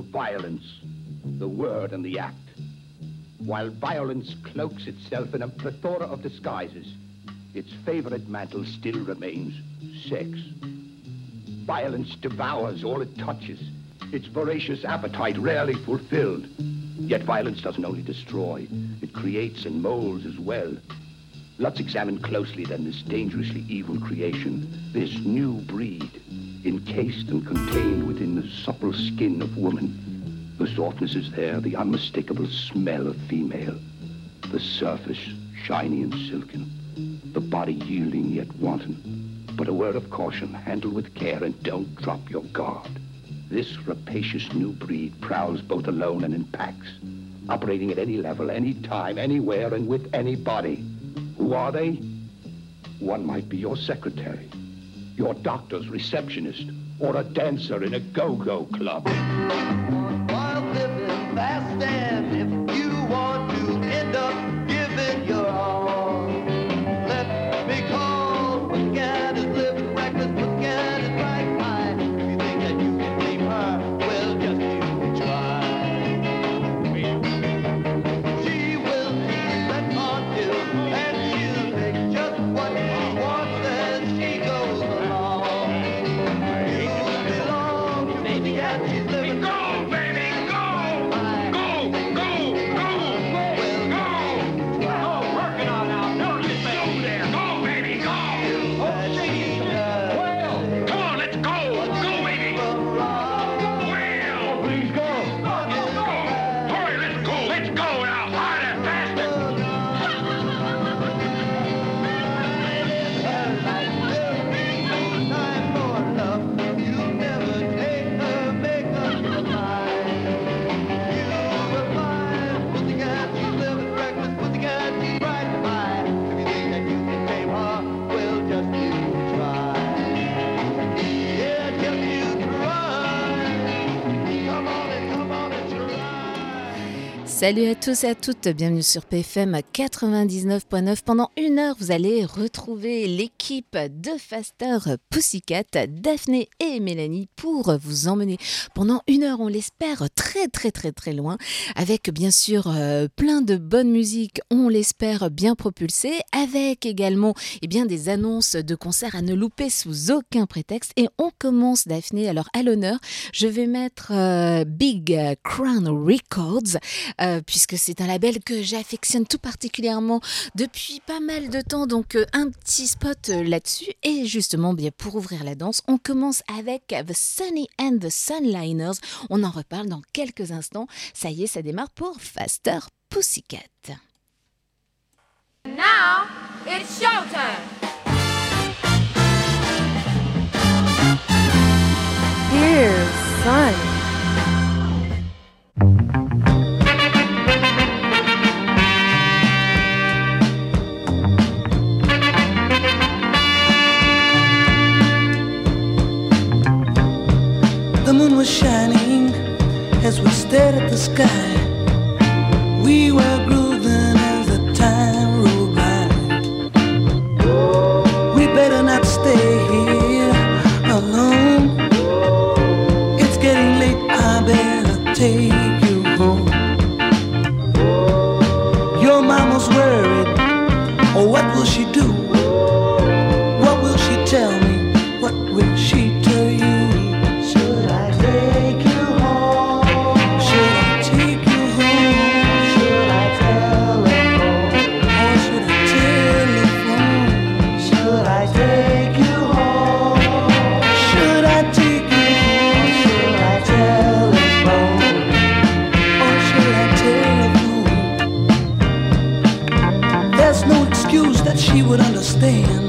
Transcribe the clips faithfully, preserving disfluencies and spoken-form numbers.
violence, the word and the act. While violence cloaks itself in a plethora of disguises, its favorite mantle still remains sex. Violence devours all it touches, its voracious appetite rarely fulfilled. Yet violence doesn't only destroy, it creates and molds as well. Let's examine closely then this dangerously evil creation, this new breed, encased and contained within the supple skin of woman. The softness is there, the unmistakable smell of female. The surface, shiny and silken. The body yielding yet wanton. But a word of caution, handle with care and don't drop your guard. This rapacious new breed prowls both alone and in packs, operating at any level, any time, anywhere, and with anybody. Who are they? One might be your secretary, your doctor's receptionist, or a dancer in a go-go club. Living fast, and if you want to end up giving your all, let me call. What you got is living reckless, what you got is right high. If you think that you can blame her, well, just you try. She will let on till, and she'll take just what she wants as she goes along. You belong to me, and she's living. Go, baby! Salut à tous et à toutes, bienvenue sur P F M quatre-vingt-dix-neuf point neuf. Pendant une heure, vous allez retrouver l'équipe de Faster Pussycat, Daphné et Mélanie, pour vous emmener pendant une heure, on l'espère, très très très très loin, avec bien sûr euh, plein de bonne musique, on l'espère bien propulsée, avec également eh bien, des annonces de concerts à ne louper sous aucun prétexte. Et on commence, Daphné, alors à l'honneur, je vais mettre euh, Big Crown Records, euh, puisque c'est un label que j'affectionne tout particulièrement depuis pas mal de temps, donc euh, un petit spot euh, là-dessus. Et justement, bien pour ouvrir la danse, on commence avec The Sunny and the Sunliners. On en reparle dans quelques instants. Ça y est, ça démarre pour Faster Pussycat. Now, it's showtime. Here's Sun. The moon was shining as we stared at the sky. We were grooving as the time rolled by. We better not stay here alone. It's getting late, I better take you home. Your mama's worried, oh what will she do? What will she tell me? What will she tell you? Should I take you home? Should I take you home? Should I telephone? Or should I telephone? Should I take you home? Should I take you home? Should I telephone? Or should I telephone? There's no excuse that she would understand.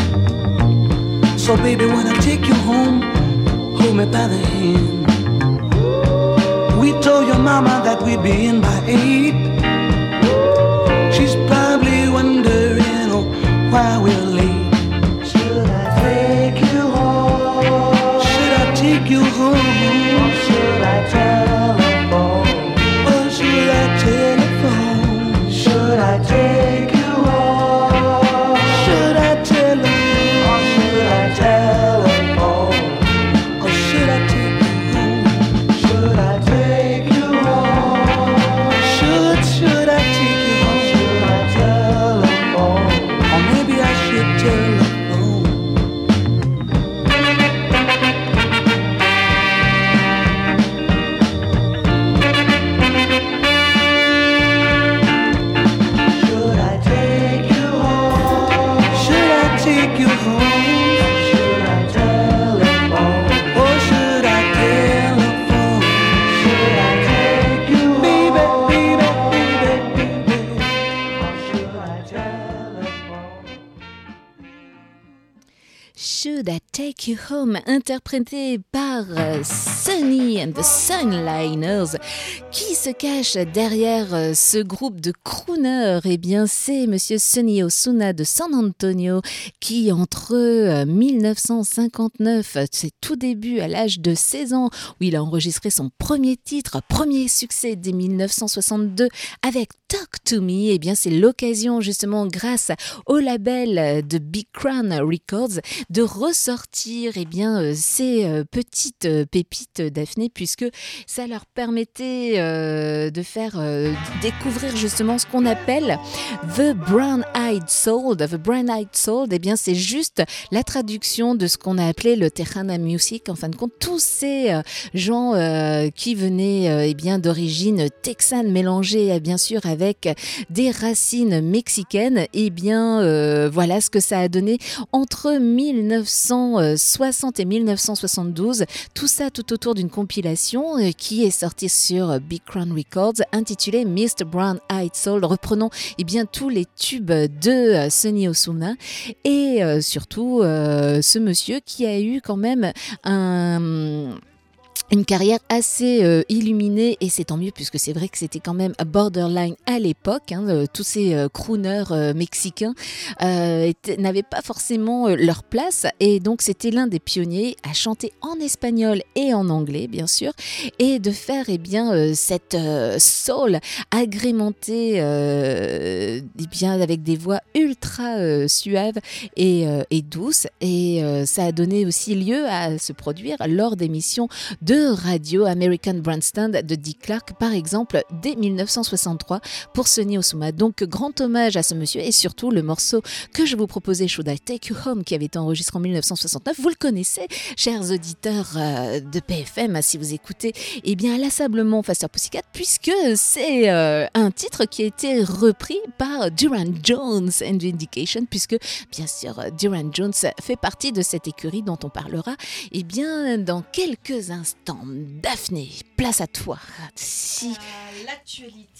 So baby, when I take you home, hold me by the hand. We told your mama that we'd be in by eight. She's probably wondering, oh, why we're late. Should I take you home? Should I take you home? Or should I telephone? Or should I telephone? Should I take you home? Should I telephone? Or should I telephone? Or should I take you home? Should I take Should I Take You Home, interprété par euh, Sunny and the Sunliners. Qui se cache derrière euh, ce groupe de crooners? Eh bien, c'est Monsieur Sonny Osuna de San Antonio qui, entre euh, dix-neuf cent cinquante-neuf, ses tout débuts à l'âge de seize ans, où il a enregistré son premier titre, premier succès dès dix-neuf cent soixante-deux avec Talk to Me, eh bien, c'est l'occasion justement, grâce au label de Big Crown Records, de ressortir eh bien, euh, ces euh, petites euh, pépites Daphné, puisque ça leur permettait euh, de faire euh, découvrir justement ce qu'on appelle The Brown Eyed Soul. The Brown Eyed Soul, eh bien, c'est juste la traduction de ce qu'on a appelé le Tejana Music. En fin de compte, tous ces euh, gens euh, qui venaient euh, eh bien, d'origine texane, mélangés euh, bien sûr avec des racines mexicaines, eh bien euh, voilà ce que ça a donné entre dix-neuf cent soixante et dix-neuf cent soixante-douze. Tout ça tout autour d'une compilation euh, qui est sortie sur Big Crown Records, intitulée mister Brown Eyed Soul, reprenant eh bien, tous les tubes de euh, Sonny Osuna et euh, surtout euh, ce monsieur qui a eu quand même un... une carrière assez euh, illuminée, et c'est tant mieux puisque c'est vrai que c'était quand même borderline à l'époque, hein, euh, tous ces euh, crooners euh, mexicains euh, étaient, n'avaient pas forcément euh, leur place, et donc c'était l'un des pionniers à chanter en espagnol et en anglais bien sûr, et de faire eh bien, euh, cette euh, soul agrémentée euh, eh bien, avec des voix ultra euh, suaves et, euh, et douces, et euh, ça a donné aussi lieu à se produire lors d'émissions de radio, American Bandstand de Dick Clark par exemple, dès dix-neuf cent soixante-trois pour Sonny Osuna. Donc grand hommage à ce monsieur, et surtout le morceau que je vous proposais, Should I Take You Home, qui avait été enregistré en dix-neuf cent soixante-neuf. Vous le connaissez, chers auditeurs euh, de P F M, si vous écoutez eh bien inlassablement Faster Pussycat, puisque c'est euh, un titre qui a été repris par Duran Jones and Vindication, puisque bien sûr Duran Jones fait partie de cette écurie dont on parlera eh bien dans quelques instants. Daphné, place à toi. Si... Euh, l'actualité,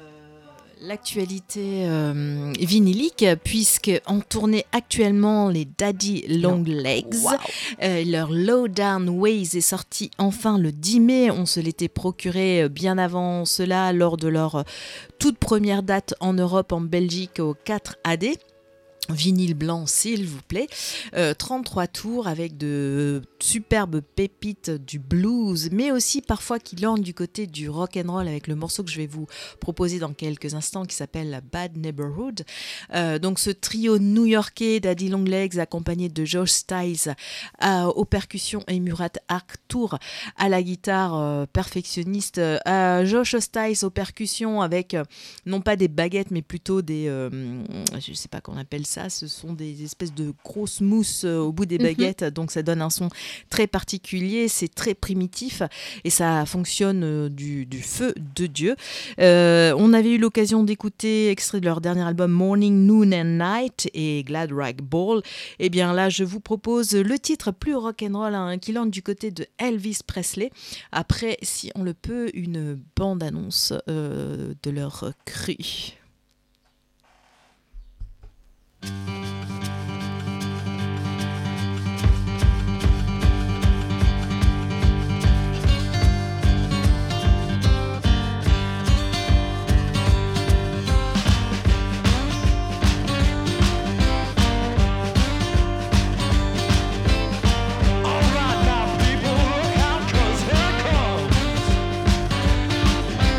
euh, l'actualité euh, vinylique, puisque en tournée actuellement les Daddy Long Legs. Wow. Euh, leur Low Down Ways est sorti enfin le dix mai. On se l'était procuré bien avant cela lors de leur toute première date en Europe, en Belgique, au quatre A D. Vinyle blanc s'il vous plaît, euh, trente-trois tours avec de superbes pépites du blues, mais aussi parfois qui landent du côté du rock and roll, avec le morceau que je vais vous proposer dans quelques instants qui s'appelle Bad Neighborhood. Euh, donc ce trio new-yorkais Daddy Long Legs accompagné de Josh Styles euh, aux percussions et Murat Artur à la guitare euh, perfectionniste, euh, Josh Styles aux percussions avec euh, non pas des baguettes mais plutôt des euh, je sais pas qu'on appelle ça Ça, ce sont des espèces de grosses mousses au bout des baguettes, mm-hmm. donc ça donne un son très particulier, c'est très primitif et ça fonctionne du, du feu de Dieu. Euh, on avait eu l'occasion d'écouter extrait de leur dernier album Morning, Noon and Night et Glad Rag Ball. Et bien là, je vous propose le titre plus rock'n'roll hein, qui lance du côté de Elvis Presley. Après, si on le peut, une bande-annonce euh, de leur cru.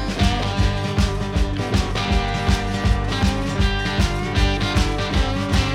All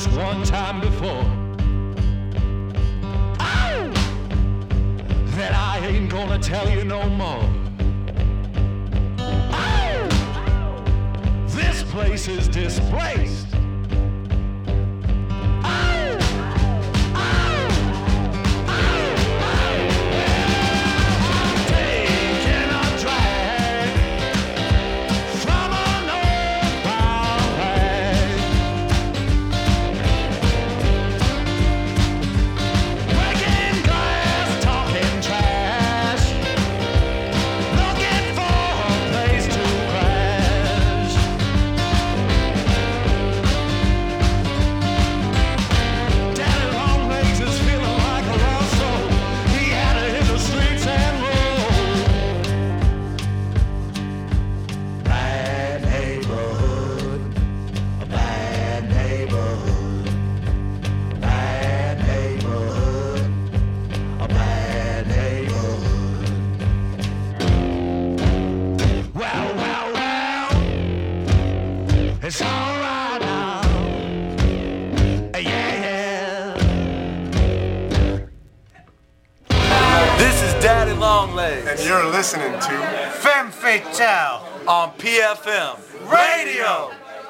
just one time before. Oh! Then I ain't gonna tell you no more. Oh! This place is displaced. It's all right now. Yeah, yeah. This is Daddy Longlegs. And you're listening to Femme Fatale on P F M Radio.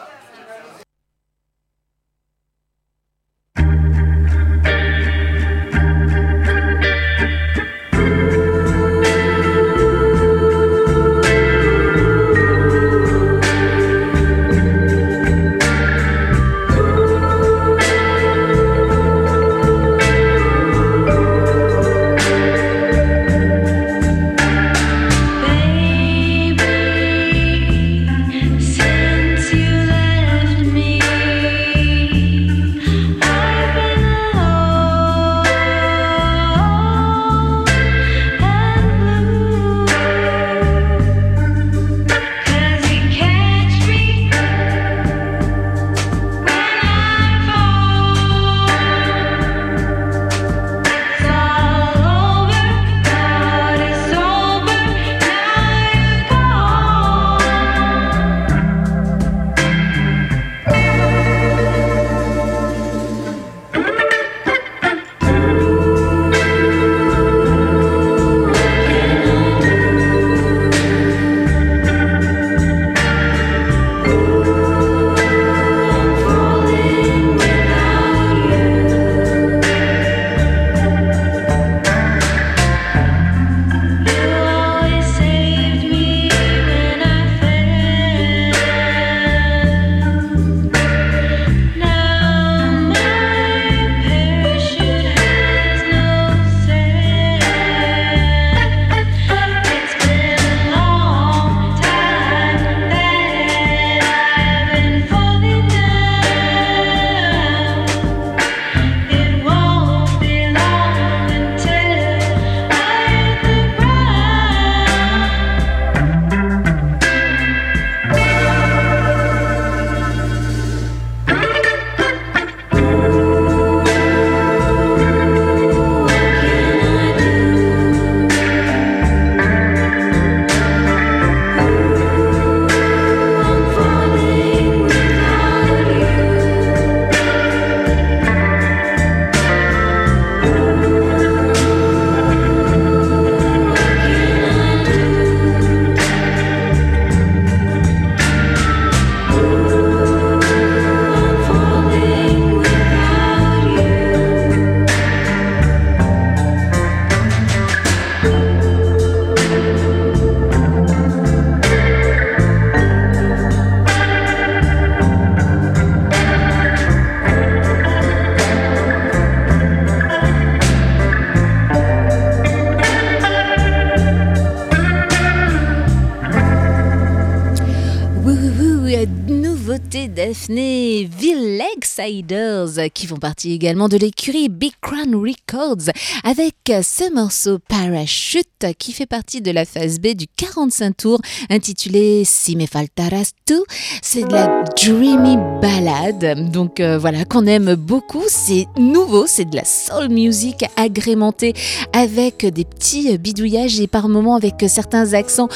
Daphné, Lakes-Siders, qui font partie également de l'écurie Big Crown Records, avec ce morceau Parachute, qui fait partie de la phase B du quarante-cinq tours, intitulé Si me faltaras tú. C'est de la dreamy ballade, donc euh, voilà, qu'on aime beaucoup. C'est nouveau, c'est de la soul music agrémentée avec des petits bidouillages et par moments avec certains accents plus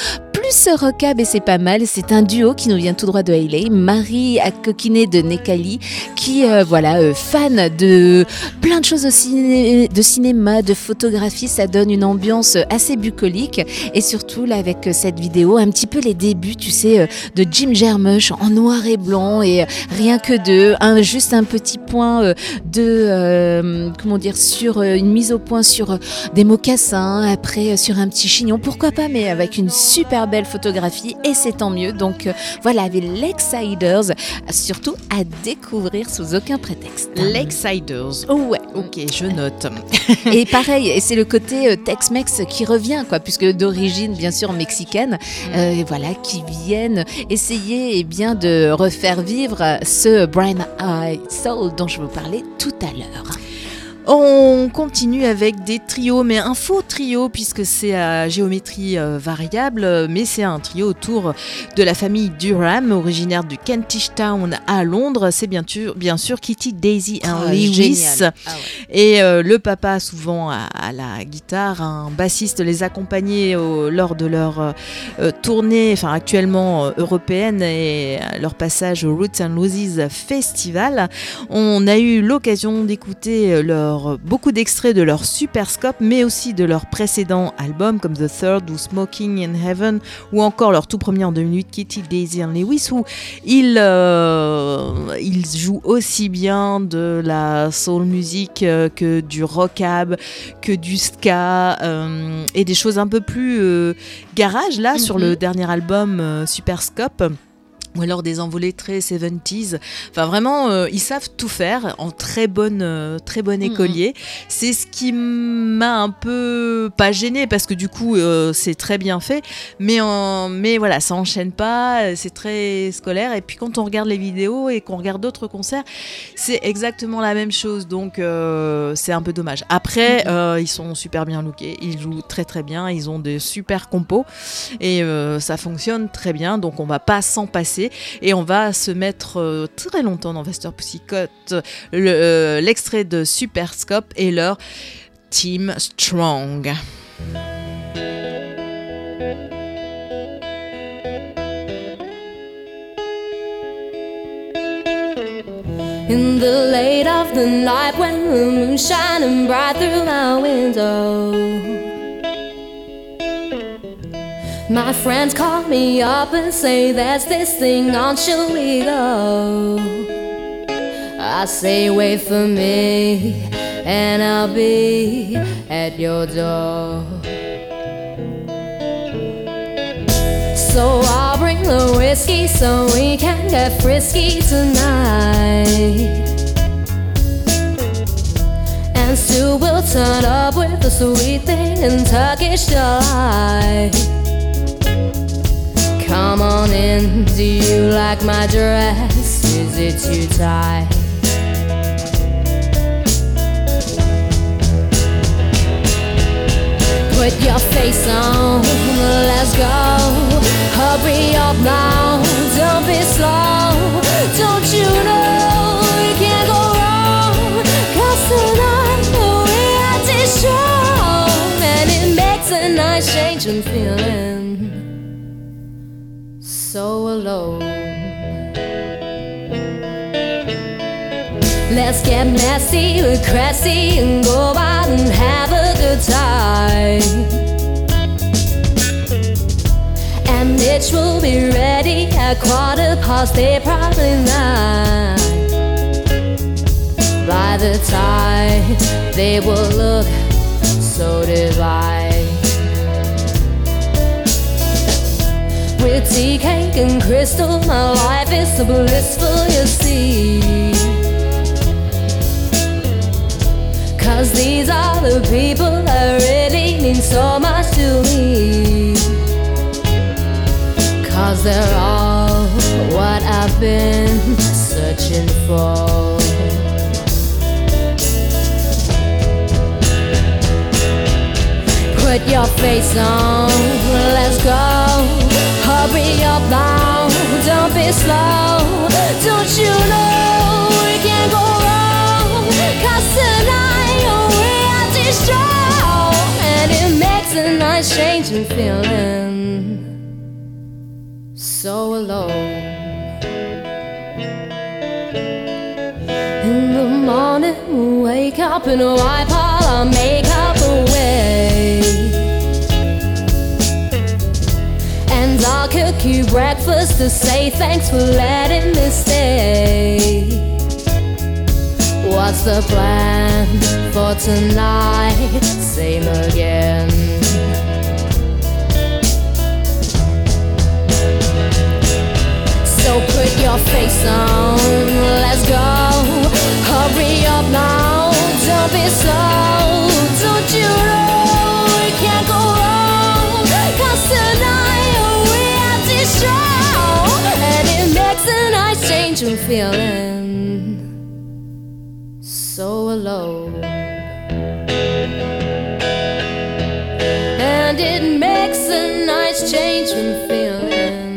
plus rockab et c'est pas mal. C'est un duo qui nous vient tout droit de L A. Marie Akokiné de Nekali, qui euh, voilà euh, fan de plein de choses de, ciné- de cinéma, de photographie. Ça donne une ambiance assez bucolique et surtout là avec cette vidéo, un petit peu les débuts, tu sais, euh, de Jim Jarmusch en noir et blanc et euh, rien que de un, juste un petit point euh, de euh, comment dire sur euh, une mise au point sur euh, des mocassins, après euh, sur un petit chignon, pourquoi pas, mais avec une super belle photographie et c'est tant mieux. Donc euh, voilà, avec Lakessiders, surtout à découvrir sous aucun prétexte. Lakessiders. Oh ouais. Ok, je note. Et pareil, et c'est le côté euh, Tex-Mex qui revient, quoi, puisque d'origine bien sûr mexicaine, euh, et voilà, qui viennent essayer eh bien de refaire vivre ce Brian Eye Soul dont je vous parlais tout à l'heure. On continue avec des trios, mais un faux trio puisque c'est à géométrie euh, variable, mais c'est un trio autour de la famille Durham, originaire du Kentish Town à Londres. C'est bien sûr, bien sûr Kitty, Daisy et Oh, Lewis. ah ouais. Et euh, le papa, souvent à, à la guitare, un bassiste les accompagnait au, lors de leur euh, tournée, enfin actuellement euh, européenne, et euh, leur passage au Roots and Roses Festival. On a eu l'occasion d'écouter leur beaucoup d'extraits de leur Super Scope, mais aussi de leurs précédents albums comme The Third ou Smoking in Heaven, ou encore leur tout premier en deux mille huit, Kitty, Daisy and Lewis, où ils, euh, ils jouent aussi bien de la soul music euh, que du rockab, que du ska, euh, et des choses un peu plus euh, garage là, mm-hmm. sur le dernier album euh, Super Scope. Ou alors des envolées très soixante-dix. Enfin vraiment, euh, ils savent tout faire en très bonne, euh, très bon écolier. Mmh. C'est ce qui m'a un peu pas gênée parce que du coup euh, c'est très bien fait, mais en, mais voilà, ça enchaîne pas, c'est très scolaire. Et puis quand on regarde les vidéos et qu'on regarde d'autres concerts, c'est exactement la même chose. Donc euh, c'est un peu dommage. Après, mmh. euh, ils sont super bien lookés, ils jouent très très bien, ils ont des super compos et euh, ça fonctionne très bien. Donc on va pas s'en passer. Et on va se mettre euh, très longtemps dans Faster Pussycat, le, euh, l'extrait de Super Scope et leur Team Strong. In the late of the night when the moon's shining bright through my window, my friends call me up and say there's this thing on, should we go? I say wait for me and I'll be at your door. So I'll bring the whiskey so we can get frisky tonight, and Sue will turn up with a sweet thing in Turkish delight. Come on in, do you like my dress? Is it too tight? Put your face on, let's go. Hurry up now, don't be slow. Don't you know you can't go wrong? Cause tonight we are this strong, and it makes a nice change in feeling so alone. Let's get messy with Cressy and go out and have a good time. And Mitch will be ready at quarter past eight, probably nine. By the time they will look so divine. With tea, cake and crystal, my life is so blissful, you see. Cause these are the people that really mean so much to me. Cause they're all what I've been searching for. Put your face on, let's go. Hurry up now, don't be slow. Don't you know we can't go wrong? Cause tonight we are this strong, and it makes a nice change in feeling so alone. In the morning, we'll wake up and wipe all our makeup away. And I'll cook you breakfast to say thanks for letting me stay. What's the plan for tonight? Same again. So put your face on, let's go. Hurry up now, don't be slow. Don't you know we can't go wrong? 'Cause tonight we have this show, and it makes a nice change of feeling. So alone. And it makes a nice change when feeling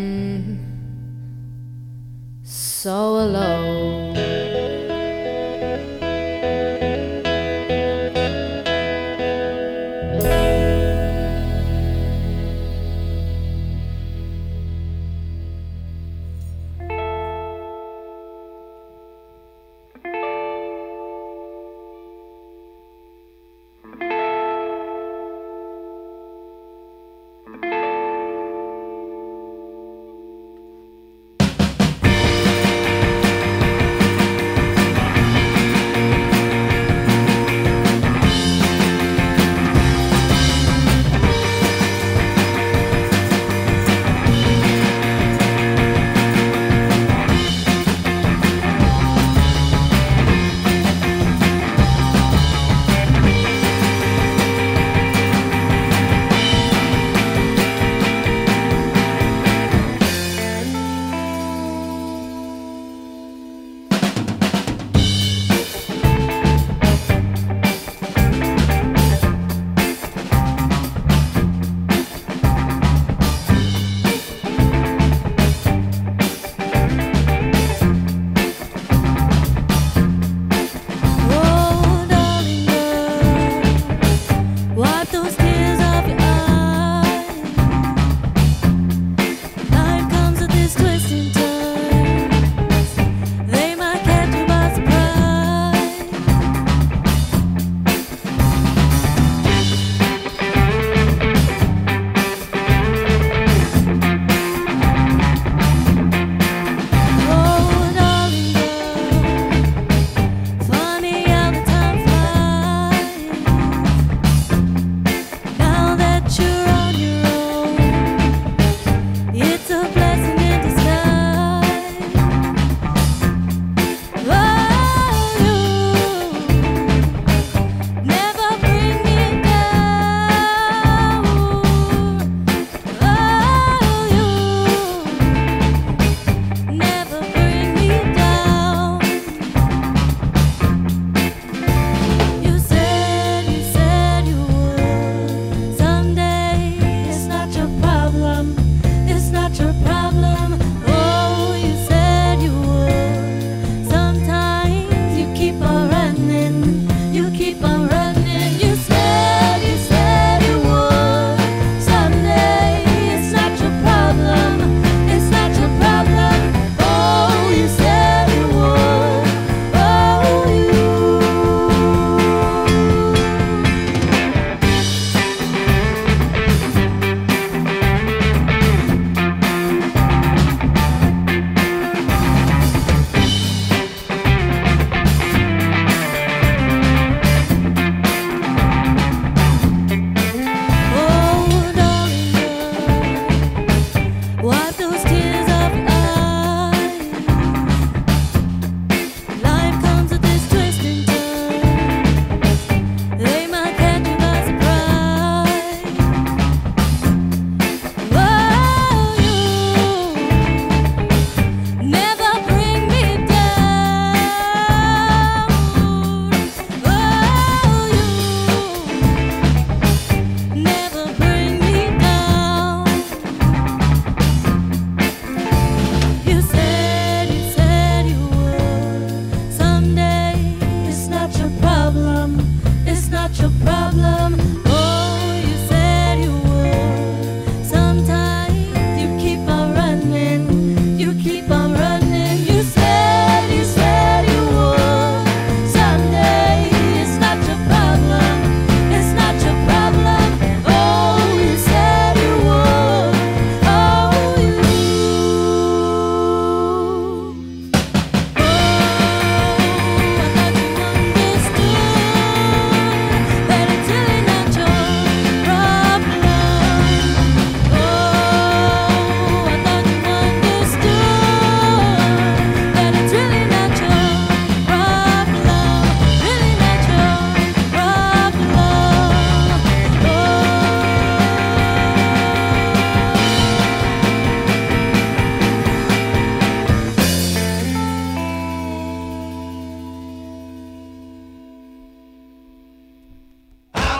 so alone.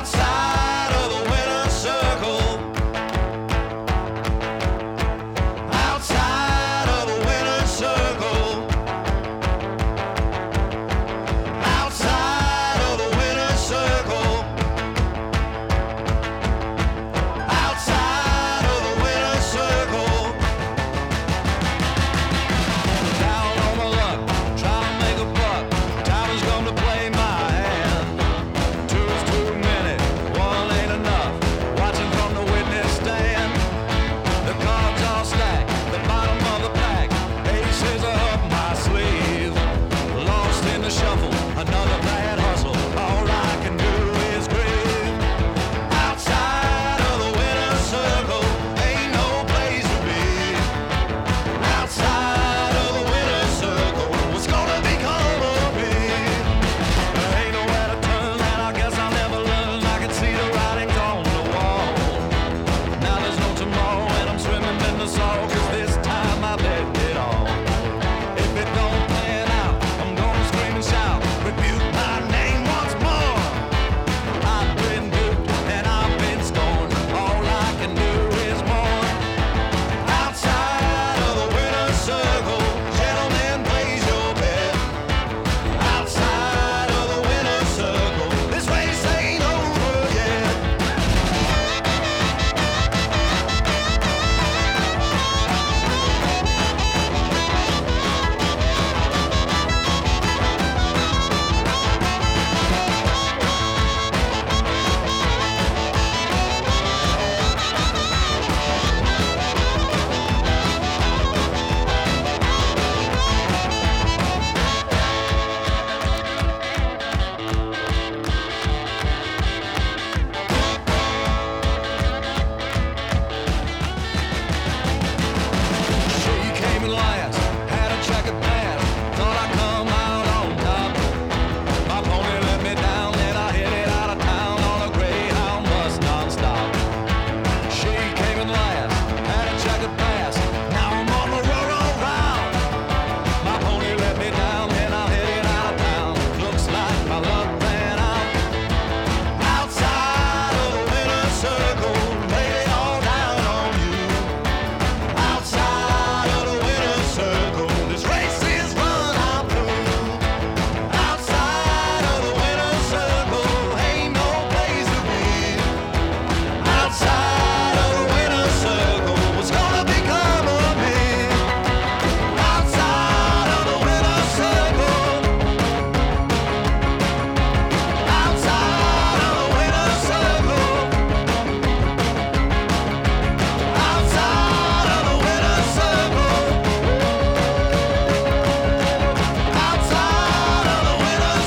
outside of the winner's circle. Outside of the winner's circle. Outside of the winner's circle. Outside of the winner's circle. Down on my luck, trying to make a buck. Time has come to play my hand. Two is too many, one ain't enough. Watching from the witness stand. The cards all stacked, the bottom of the pack. Aces are up my sleeve. Lost in the shuffle, another bad hustle. All I can do is grieve. Outside of the winner's circle, ain't no place to be. Outside of the winner's circle, what's gonna become of me? There ain't nowhere to turn, and I guess I'll never learn. I can see the writings on the wall. Now there's no tomorrow, and I'm swimming in the sorrow, 'cause this time I bet it all. If it don't pan out, I'm gonna scream and shout, rebuke my name once more. I've been duped and I've been scorned. All I can do is mourn. Outside of the winner's circle, gentlemen, place your bet. Outside of the winner's circle, this race ain't over yet. She came in last, had a checkered past, thought I'd come out on top. My pony let me down, then I hit it out of town on a Greyhound bus non-stop. She came in last, had a checkered past, now I'm on the rural round. My pony let me down, then I hit it out of town. Looks like my luck ran out. Outside of the winner's circle, laid it all down on you. Outside of the winner's circle, this race is run out through. Outside of the winner's circle, ain't no place to be. Outside of the winner's circle, what's gonna become of me? Outside of the winner's circle. Outside of the winner's circle. Outside of the winner's circle. Outside of the winner's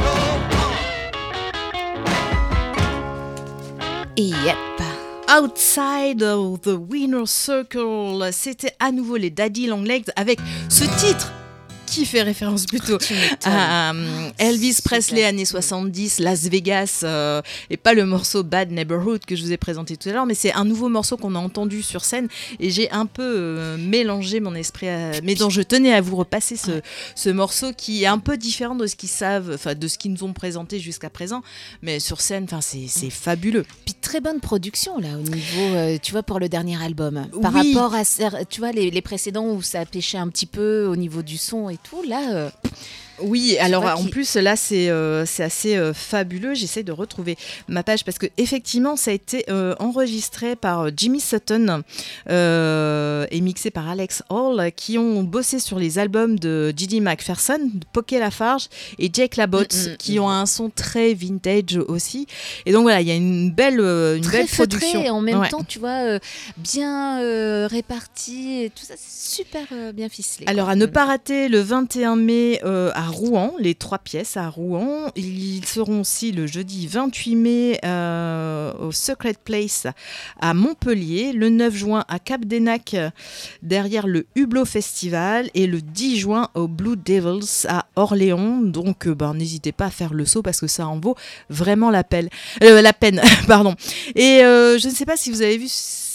circle. Yep. Outside of the Winner's Circle, c'était à nouveau les Daddy Long Legs avec ce titre qui fait référence plutôt à euh, Elvis Presley, années soixante-dix, Las Vegas, euh, et pas le morceau Bad Neighborhood que je vous ai présenté tout à l'heure, mais c'est un nouveau morceau qu'on a entendu sur scène et j'ai un peu euh, mélangé mon esprit, à, mais dont je tenais à vous repasser ce, ce morceau qui est un peu différent de ce qu'ils savent, enfin de ce qu'ils nous ont présenté jusqu'à présent, mais sur scène, enfin c'est, c'est fabuleux. Puis très bonne production là au niveau, euh, tu vois, pour le dernier album. Par Oui. rapport à, tu vois, les, les précédents où ça a pêché un petit peu au niveau du son et tout, là. Euh, Oui, alors vois en qui- plus là c'est euh, c'est assez euh, fabuleux. J'essaie de retrouver ma page parce que effectivement ça a été euh, enregistré par euh, Jimmy Sutton euh, et mixé par Alex Hall, qui ont bossé sur les albums de Didi McPherson, de Poké Lafarge et Jake LaBotte, Mm, mm, qui mm. ont un son très vintage aussi. Et donc voilà, il y a une belle euh, une très belle feutré production. et en même Ouais. temps, tu vois, euh, bien euh, réparti et tout ça, c'est super euh, bien ficelé. Alors quoi. à ne pas rater le vingt et un mai euh, à Rouen, les trois pièces à Rouen. Ils seront aussi le jeudi vingt-huit mai euh, au Secret Place à Montpellier, le neuf juin à Cap-d'Enac derrière le Hublot Festival et le dix juin au Blue Devils à Orléans. Donc euh, ben, n'hésitez pas à faire le saut parce que ça en vaut vraiment la peine. Euh, la peine, pardon. Et euh, je ne sais pas si vous avez vu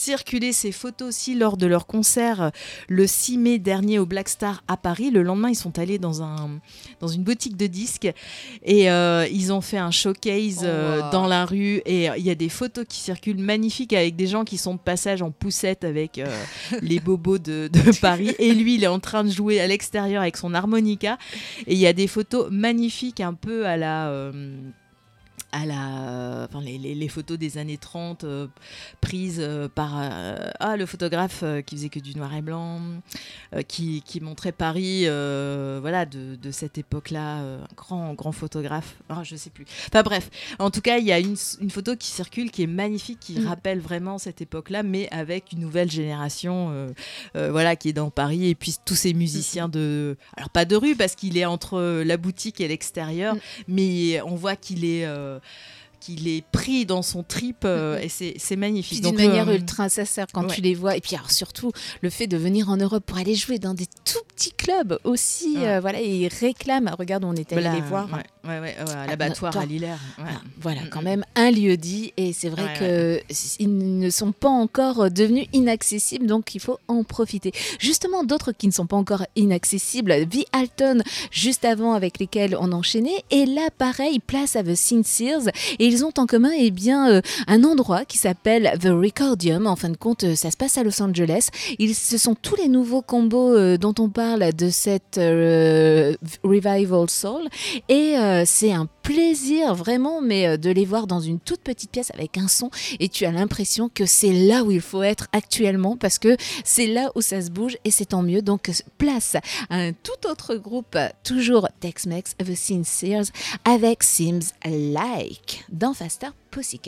circulé ces photos aussi lors de leur concert le six mai dernier au Black Star à Paris. Le lendemain, ils sont allés dans, un, dans une boutique de disques et euh, ils ont fait un showcase euh, oh, wow. dans la rue. Et il y a des photos qui circulent magnifiques avec des gens qui sont de passage en poussette avec euh, les bobos de, de Paris. Et lui, il est en train de jouer à l'extérieur avec son harmonica. Et il y a des photos magnifiques un peu à la... Euh, à la, enfin les, les, les photos des années trente euh, prises euh, par euh, ah, le photographe euh, qui faisait que du noir et blanc, euh, qui, qui montrait Paris euh, voilà, de, de cette époque-là, euh, un grand, grand photographe, ah, je ne sais plus. Enfin bref, en tout cas, il y a une, une photo qui circule qui est magnifique, qui mmh. rappelle vraiment cette époque-là, mais avec une nouvelle génération euh, euh, voilà, qui est dans Paris, et puis tous ces musiciens de... Alors pas de rue, parce qu'il est entre la boutique et l'extérieur, mmh. mais on voit qu'il est... Euh, qu'il est pris dans son trip euh, et c'est, c'est magnifique. Puis d'une Donc, manière euh, ultra sincère quand ouais. tu les vois. Et puis alors, surtout, le fait de venir en Europe pour aller jouer dans des tout petits clubs aussi. Ouais. Euh, voilà, et ils réclament. Regarde, on est allé les voir. Ouais, ouais, ouais, ouais, à l'abattoir à Lillers. Ouais. Ah, voilà, quand même un lieu dit. Et c'est vrai ouais, qu'ils ouais. ne sont pas encore devenus inaccessibles. Donc, il faut en profiter. Justement, d'autres qui ne sont pas encore inaccessibles. The Alton, juste avant, avec lesquels on enchaînait. Et là, pareil, place à The Sincers. Et ils ont en commun eh bien, euh, un endroit qui s'appelle The Recordium. En fin de compte, euh, ça se passe à Los Angeles. Ils, ce sont tous les nouveaux combos euh, dont on parle de cette euh, Revival Soul. Et euh, c'est un plaisir vraiment, mais euh, de les voir dans une toute petite pièce avec un son. Et tu as l'impression que c'est là où il faut être actuellement parce que c'est là où ça se bouge et c'est tant mieux. Donc, place à un tout autre groupe, toujours Tex-Mex, The Sincers, avec Seems Like. Dans Faster Pussycat.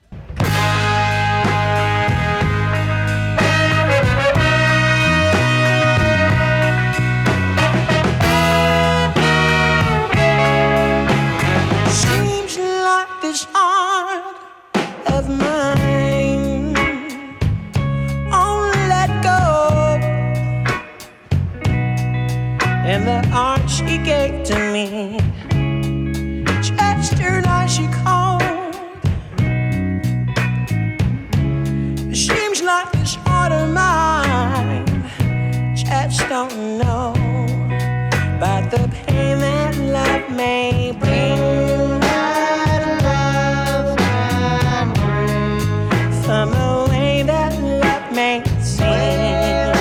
Seems like this heart of mine won't let go, and the heart she gave to me her like she called. It seems like this heart of mine just don't know about the pain that love may bring. That love can bring from the way that love may seem.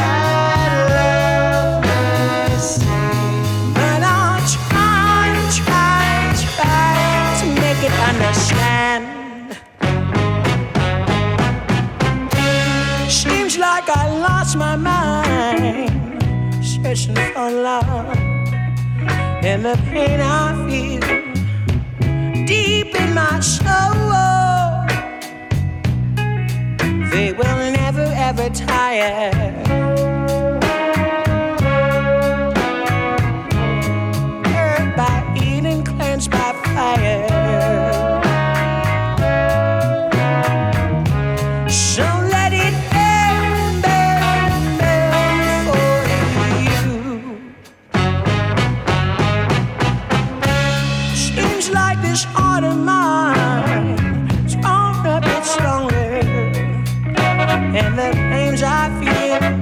Understand. Seems like I lost my mind searching for love, and the pain I feel deep in my soul, they will never ever tire. Hurt by eating, cleansed by fire. And the pains I feel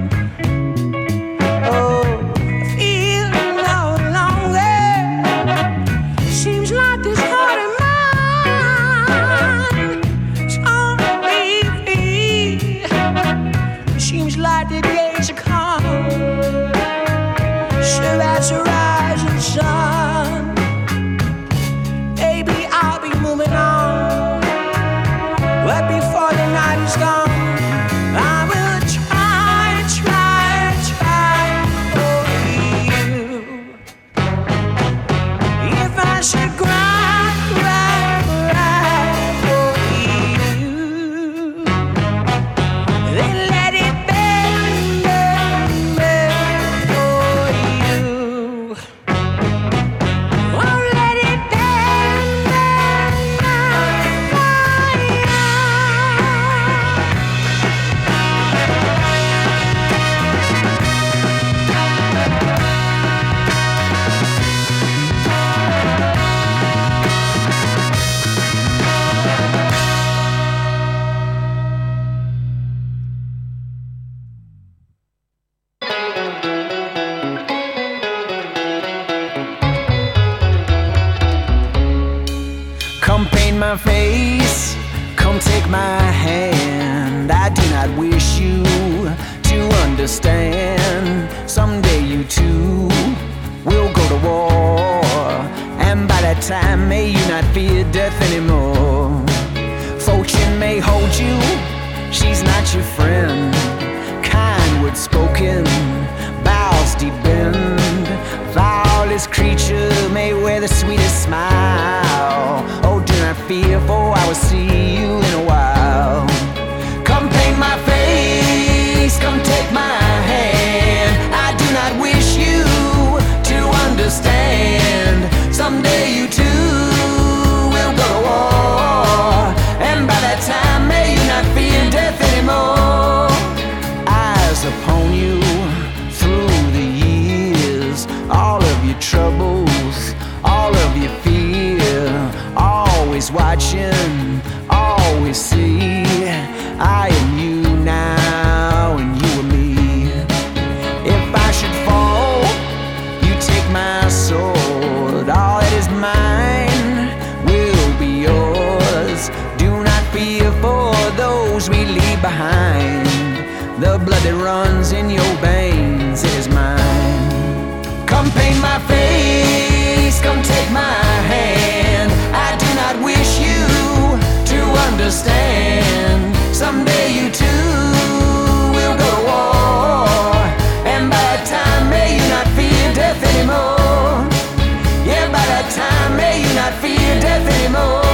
face, come take my hand. I do not wish you to understand. Someday you too will go to war, and by that time may you not fear death anymore. Fortune may hold you, she's not your friend. Kind words spoken, bows deep bend. Flawless creature may wear the sweetest smile. Oh, do not fear, for I will see you in a while. Come paint my face, come take my hand. I do not wish you to understand. Someday you too will go to war, and by that time may you not fear death anymore. Eyes upon you through the years, all of your troubles, all of your fear, always watching, always see. I am you now and you are me. If I should fall, you take my sword. All that is mine will be yours. Do not fear for those we leave behind. The blood that runs in your veins is mine. Come paint my face, come take my hand. I do not wish you to understand. Someday you too will go to war, and by that time may you not fear death anymore. Yeah, by that time may you not fear death anymore.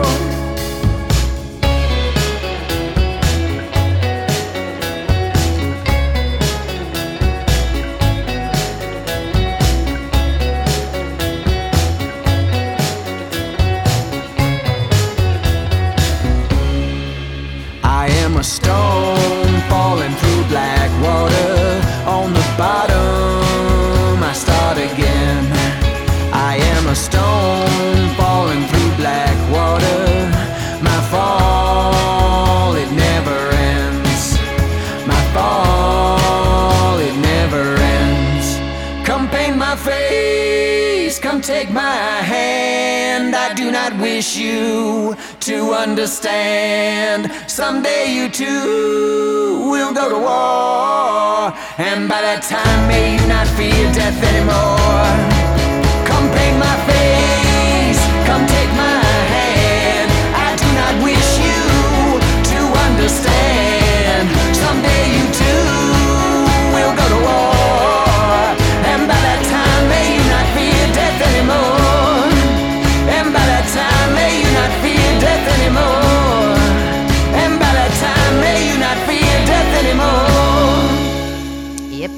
A stone falling through black water. On the bottom I start again. I am a stone falling through black water. My fall, it never ends. My fall, it never ends. Come paint my face, come take my hand. I do not wish you to understand. Someday you too will go to war, and by that time may you not fear death anymore. Come paint my face, come take my hand. I do not wish you to understand. Someday you too will go to war, and by that time may you not fear death anymore. And by that time may you not fear death anymore. And by that time may you not fear death anymore. Yep.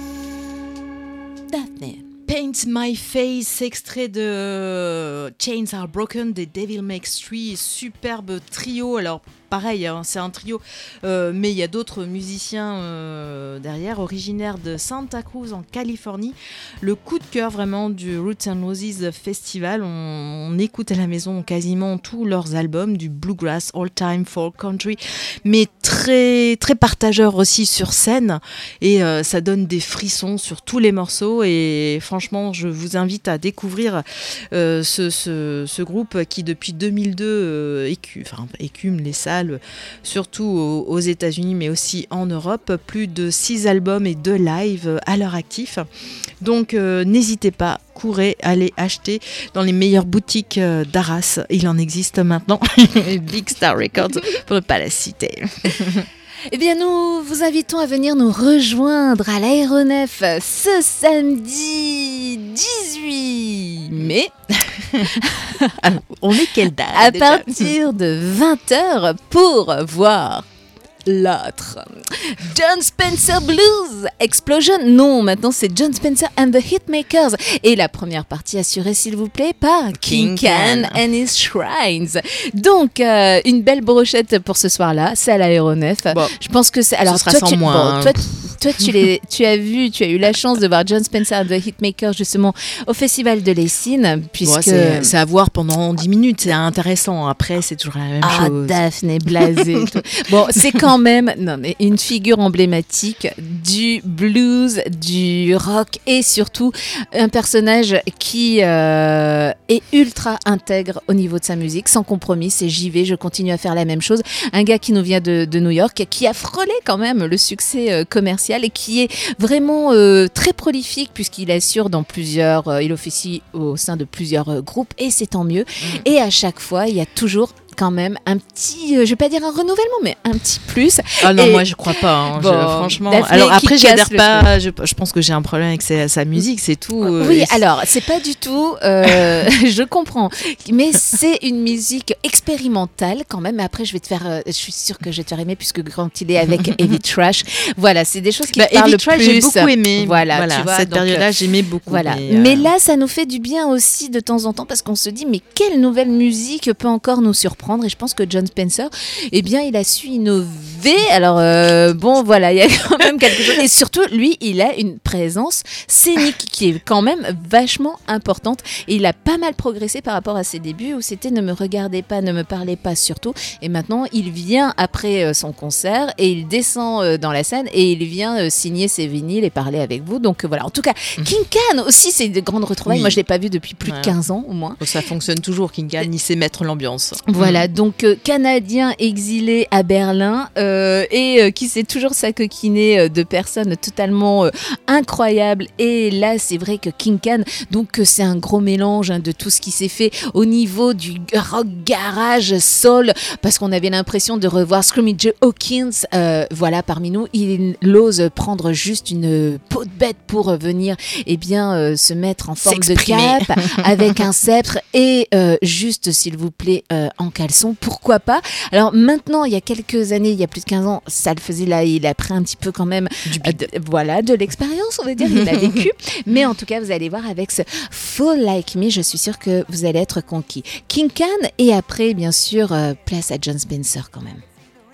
Daphne. Paint My Face, extrait de Chains Are Broken des Devil Makes Three, superbe trio. Alors pareil, hein, c'est un trio, euh, mais il y a d'autres musiciens euh, derrière, originaires de Santa Cruz en Californie. Le coup de cœur vraiment du Roots and Roses Festival. On, on écoute à la maison quasiment tous leurs albums, du bluegrass, old time, folk, country, mais très très partageurs aussi sur scène, et euh, ça donne des frissons sur tous les morceaux. Et franchement, je vous invite à découvrir euh, ce, ce, ce groupe qui depuis deux mille deux euh, écume, enfin, écume les salles, surtout aux, aux États-Unis, mais aussi en Europe. Plus de six albums et deux lives à leur actif. Donc euh, n'hésitez pas, courez, allez acheter dans les meilleures boutiques euh, d'Arras. Il en existe maintenant. Big Star Records, pour ne pas la citer. Eh bien, nous vous invitons à venir nous rejoindre à l'Aéronef ce samedi dix-huit mai. On est quelle date À déjà partir de vingt heures pour voir l'autre. John Spencer Blues Explosion. Non, maintenant c'est John Spencer and the Hitmakers. Et la première partie assurée, s'il vous plaît, par King Can and his Shrines. Donc, euh, une belle brochette pour ce soir-là. C'est à l'Aéronef. Bon, je pense que c'est. Alors, ce sera toi, sans tu... moi. Bon, Hein. toi, toi, tu, les, tu as vu, tu as eu la chance de voir Jon Spencer The Hitmaker justement au Festival de l'Essine, puisque bon, c'est, c'est à voir pendant dix minutes, c'est intéressant. Après, c'est toujours la même ah, chose. Daphné blasé. Bon, c'est quand même non, mais une figure emblématique du blues, du rock et surtout un personnage qui euh, est ultra intègre au niveau de sa musique, sans compromis. C'est j'y vais, je continue à faire la même chose. Un gars qui nous vient de, de New York, qui a frôlé quand même le succès euh, commercial et qui est vraiment euh, très prolifique puisqu'il assure dans plusieurs, euh, il officie au sein de plusieurs euh, groupes et c'est tant mieux. Mmh. Et à chaque fois, il y a toujours quand même un petit, euh, je vais pas dire un renouvellement, mais un petit plus. Ah non, et... moi je crois pas, hein, bon, je, franchement. Daphné alors après, j'adhère pas, je, je pense que j'ai un problème avec sa, sa musique, c'est tout. Euh, oui, alors c'est pas du tout, euh, je comprends, mais c'est une musique expérimentale quand même. Mais après, je vais te faire, euh, je suis sûre que je vais te faire aimer puisque quand il est avec Heavy Trash, voilà, c'est des choses qui bah, te parlent Heavy Trash, plus. J'ai beaucoup aimé. Voilà, voilà tu vois, cette donc, période-là, j'aimais beaucoup. Voilà, mais, euh... mais là, ça nous fait du bien aussi de temps en temps parce qu'on se dit, mais quelle nouvelle musique peut encore nous surprendre? Et je pense que Jon Spencer, eh bien, il a su innover. Alors, euh, bon, voilà, il y a quand même quelque chose. Et surtout, lui, il a une présence scénique qui est quand même vachement importante. Et il a pas mal progressé par rapport à ses débuts où c'était ne me regardez pas, ne me parlez pas surtout. Et maintenant, il vient après son concert et il descend dans la scène et il vient signer ses vinyles et parler avec vous. Donc, voilà. En tout cas, King Can aussi, c'est de grandes retrouvailles. Oui. Moi, je l'ai pas vu depuis plus voilà. de quinze ans au moins. Ça fonctionne toujours, King Can, il sait mettre l'ambiance. Voilà. Mmh. Donc, euh, Canadien exilé à Berlin euh, et euh, qui sait toujours s'acoquiner euh, de personnes totalement euh, incroyables. Et là, c'est vrai que King Can, donc euh, c'est un gros mélange hein, de tout ce qui s'est fait au niveau du rock garage soul, parce qu'on avait l'impression de revoir Screaming Jay Hawkins. Euh, voilà, parmi nous, il ose prendre juste une peau de bête pour venir, eh bien, euh, se mettre en forme S'exprimer. de cape avec un sceptre et euh, juste, s'il vous plaît, euh, en caleçon. Pourquoi pas? Alors maintenant, il y a quelques années, il y a plus de quinze ans, ça le faisait là, il a pris un petit peu quand même euh, de, voilà, de l'expérience, on va dire, il a vécu. Mais en tout cas, vous allez voir avec ce Fall Like Me, je suis sûre que vous allez être conquis. King Can et après, bien sûr, euh, place à Jon Spencer quand même.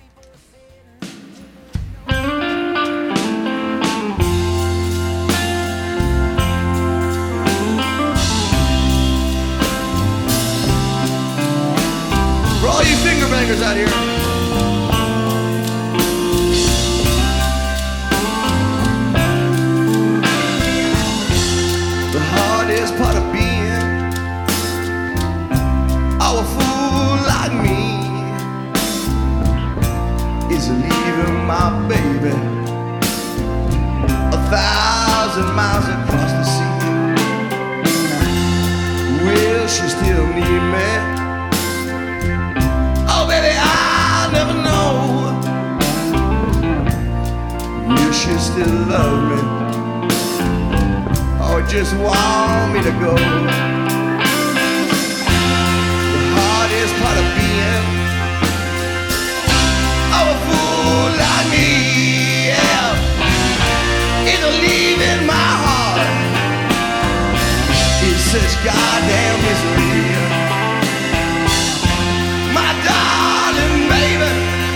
For all you finger bangers out here. The hardest part of being a fool like me is leaving my baby a thousand miles across the sea. Will she still need me? Oh, baby, I'll never know. Will she still love me? Or just want me to go? The hardest part of being oh, a fool like me, yeah, is leaving my heart in such goddamn misery. My darling baby,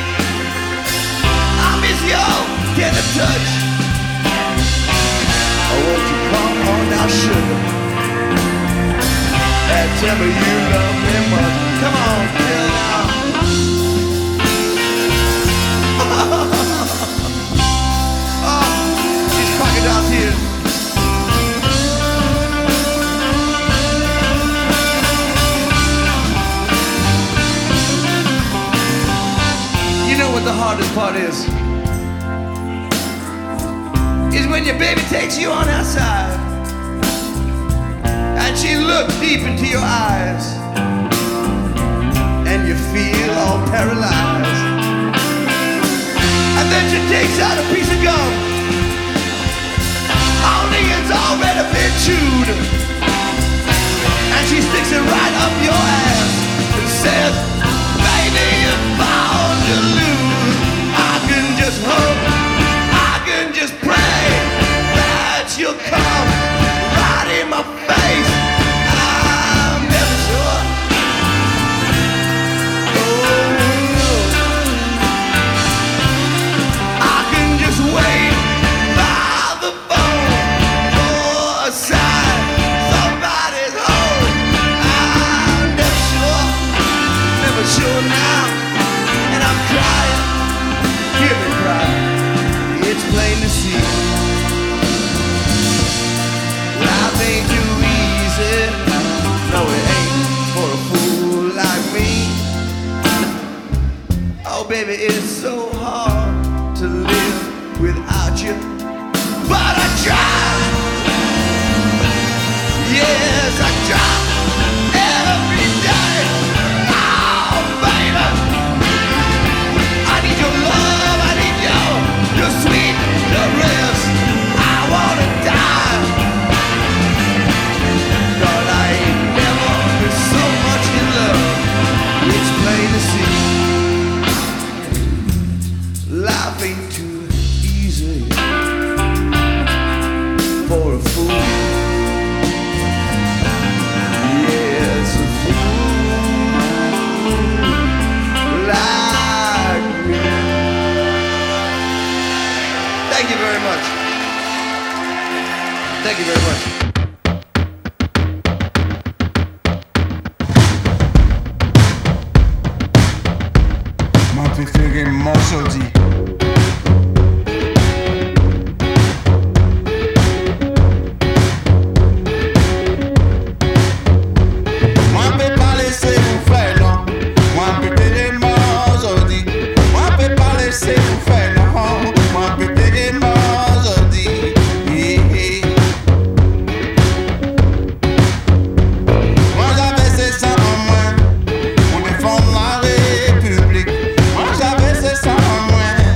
I miss your tender touch. Oh, won't you come on now, sugar, and tell me you love me much. Come on, tell now. Oh, these crocodile tears. You know what the hardest part is? Is when your baby takes you on outside and she looks deep into your eyes and you feel all paralyzed. And then she takes out a piece of gum, only it's already been chewed, and she sticks it right up your ass and says, baby, you're bound to lose. I can just hope, I can just pray that you'll come right in my face. I'm never sure. Oh, I can just wait baby, it's so hard to live without you. But I try. Yes, I try every day. Oh, baby, I need your love. I need your, your sweet caress. I wanna die. But I ain't never been so much in love. It's plain to see. Life ain't too easy for a fool. Yes, a fool like me. Thank you very much. Thank you very much. M'en préféré morceau dit. Moi j'avais c'est ça en moins.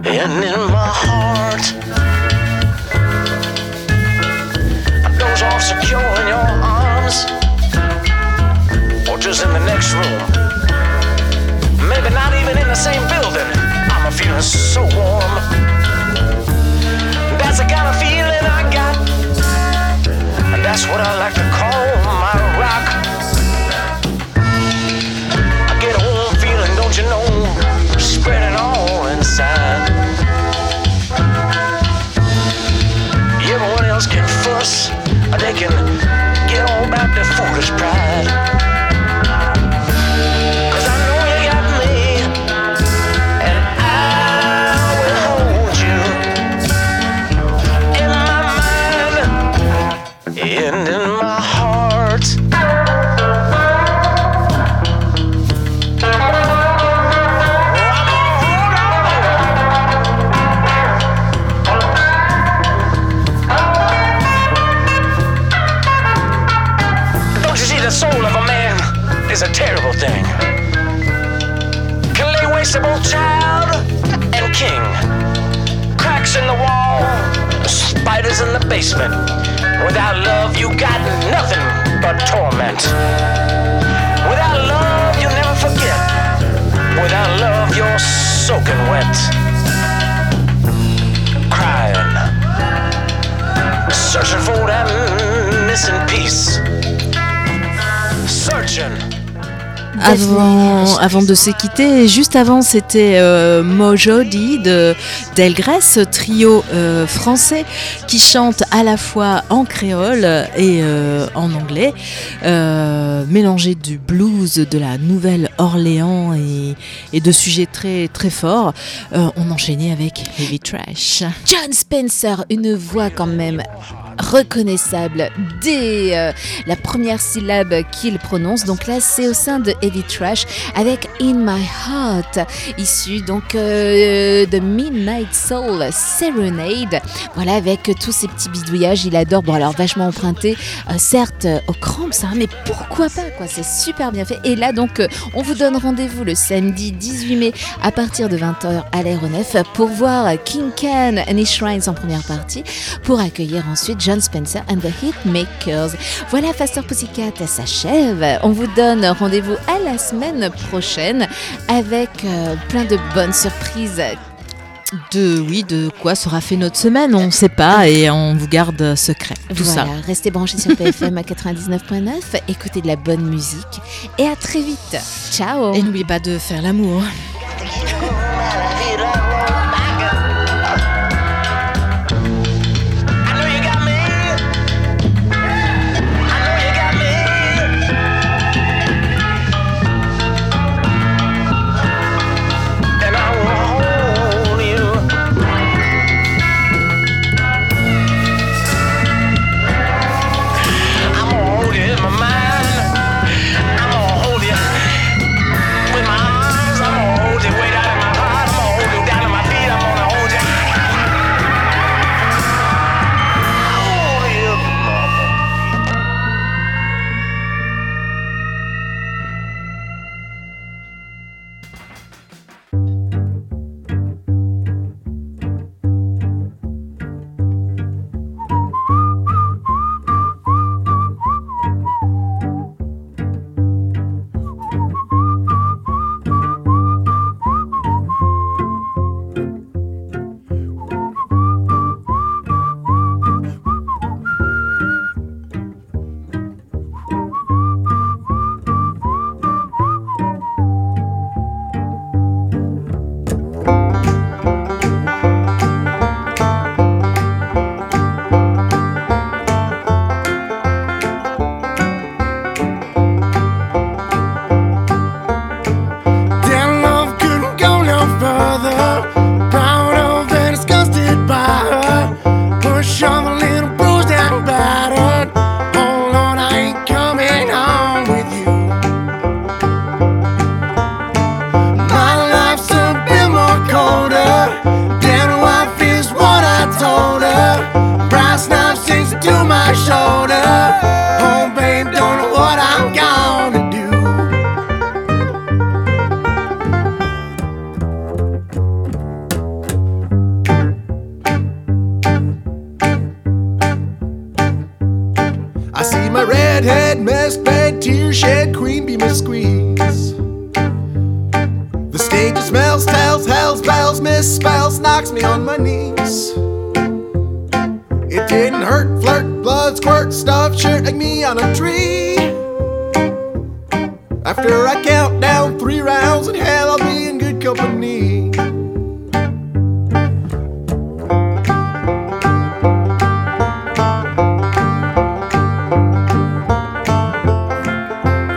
and in my heart. Those are secure in your arms, or just in the next room. Maybe not even in the same building. I'm feeling so warm. That's the kind of feeling I got, and that's what I like to call my rock. I get a warm feeling, don't you know, spreading all inside. Everyone else can fuss, or they can get all about their foolish pride. Cause I know you got me, and I will hold you in my mind and in my heart. The soul of a man is a terrible thing. Can lay waste to both child and king. Cracks in the wall, spiders in the basement. Without love, you got nothing but torment. Without love, you never forget. Without love, you're soaking wet. Crying, searching for that missing piece. Avant, avant de se quitter, juste avant, c'était euh, Mojodi de Delgrès, trio euh, français qui chante à la fois en créole et euh, en anglais, euh, mélangé du blues de la Nouvelle-Orléans et, et de sujets très très forts. Euh, on enchaînait avec Heavy Trash. John Spencer, une voix quand même reconnaissable dès euh, la première syllabe qu'il prononce. Donc là, c'est au sein de Heavy Trash avec In My Heart, issu donc euh, de Midnight Soul Serenade. Voilà, avec tous ces petits bidouillages, il adore. Bon, alors vachement emprunté, euh, certes aux Cramps, hein, mais pourquoi pas quoi. C'est super bien fait. Et là, donc, euh, on vous donne rendez-vous le samedi dix-huit mai à partir de vingt heures à l'aéronef pour voir King Can and his Shrines en première partie, pour accueillir ensuite John Spencer and the Hitmakers. Voilà, Faster Pussycat s'achève. On vous donne rendez-vous à la semaine prochaine avec euh, plein de bonnes surprises. De oui, de quoi sera fait notre semaine, on ne sait pas et on vous garde secret. Tout voilà, ça. Restez branchés sur P F M à quatre-vingt-dix-neuf virgule neuf, écoutez de la bonne musique et à très vite. Ciao. Et n'oubliez pas de faire l'amour. With my arms, I'm all redhead, mess bed, tear shed, queen bee, miss squeeze. The stage smells, tells, hells, bells, misspells, knocks me on my knees. It didn't hurt, flirt, blood, squirt, stuff, shirt like me on a tree. After I count down three rounds in hell, I'll